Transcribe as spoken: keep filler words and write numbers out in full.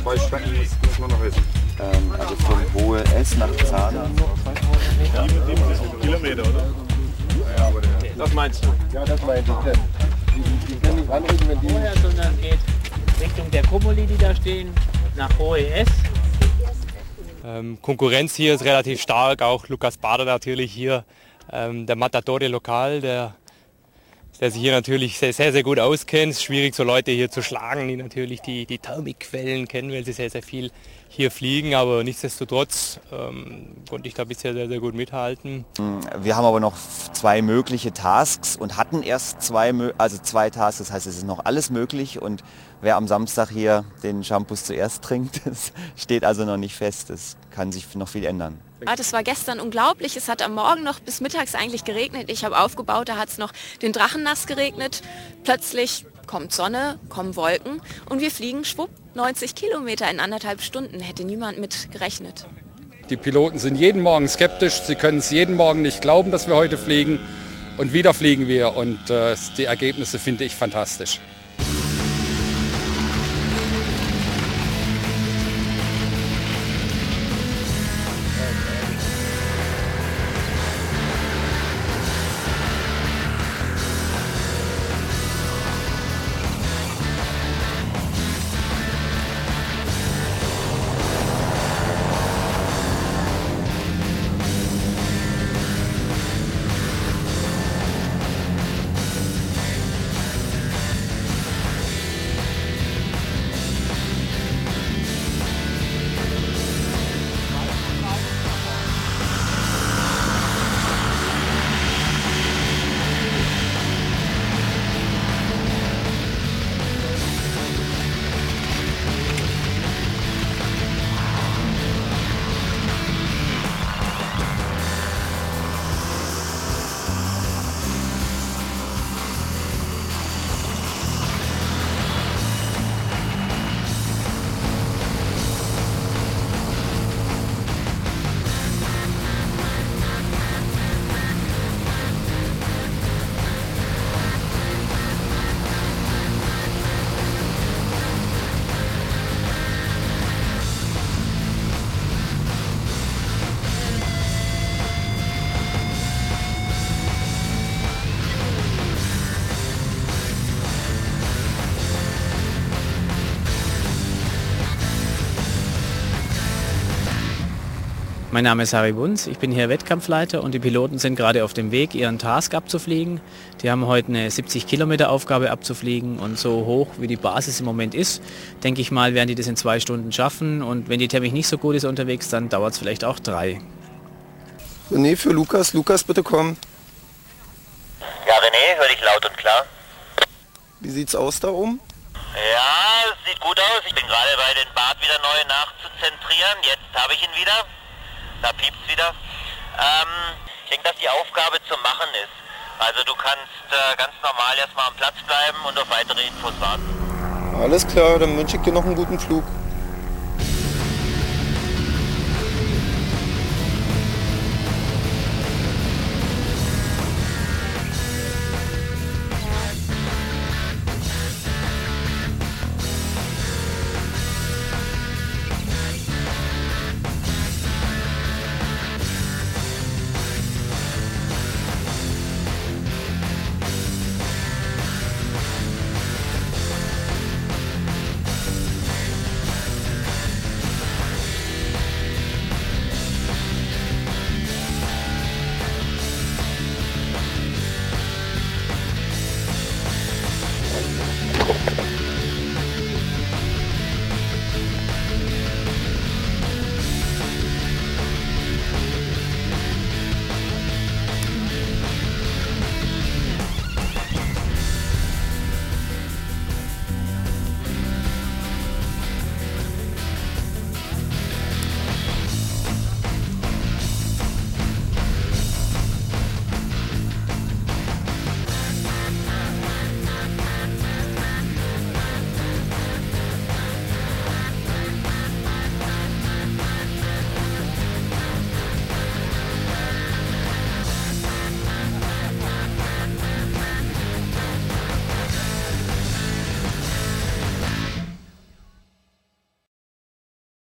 zwei Strecken müssen wir noch wissen. Ähm, also von Hohe S nach Zahlen. sieben Kilometer, oder? Ja, aber der, Das meinst du? ja, das meinte ich. Die, die können nicht anrücken, wenn die... Vorher, sondern geht Richtung der Kumuli, die da stehen, nach Hohe S. Ähm, Konkurrenz hier ist relativ stark, auch Lukas Bader natürlich hier, ähm, der Matadore Lokal, der, der sich hier natürlich sehr, sehr, sehr gut auskennt. Es ist schwierig, so Leute hier zu schlagen, die natürlich die, die Thermikquellen kennen, weil sie sehr, sehr viel hier fliegen, aber nichtsdestotrotz ähm, konnte ich da bisher sehr, sehr gut mithalten. Wir haben aber noch zwei mögliche Tasks und hatten erst zwei, also zwei Tasks, das heißt, es ist noch alles möglich und wer am Samstag hier den Shampoos zuerst trinkt, das steht also noch nicht fest, es kann sich noch viel ändern. Ja, das war gestern unglaublich, es hat am Morgen noch bis mittags eigentlich geregnet, ich habe aufgebaut, da hat es noch den Drachen nass geregnet, plötzlich kommt Sonne, kommen Wolken und wir fliegen schwupp neunzig Kilometer in anderthalb Stunden, hätte niemand mit gerechnet. Die Piloten sind jeden Morgen skeptisch, sie können es jeden Morgen nicht glauben, dass wir heute fliegen und wieder fliegen wir und äh, die Ergebnisse finde ich fantastisch. Mein Name ist Harry Bunz, ich bin hier Wettkampfleiter und die Piloten sind gerade auf dem Weg, ihren Task abzufliegen. Die haben heute eine siebzig Kilometer Aufgabe abzufliegen und so hoch wie die Basis im Moment ist, denke ich mal, werden die das in zwei Stunden schaffen und wenn die Thermik nicht so gut ist unterwegs, dann dauert es vielleicht auch drei. René für Lukas. Lukas, bitte kommen. Ja, René, höre dich laut und klar. Wie sieht's aus da oben? Ja, es sieht gut aus. Ich bin gerade bei den Bart wieder neu nachzuzentrieren. Jetzt habe ich ihn wieder. Da piept's wieder. Ähm, ich denke, dass die Aufgabe zu machen ist. Also du kannst äh, ganz normal erstmal am Platz bleiben und auf weitere Infos warten. Alles klar, dann wünsche ich dir noch einen guten Flug.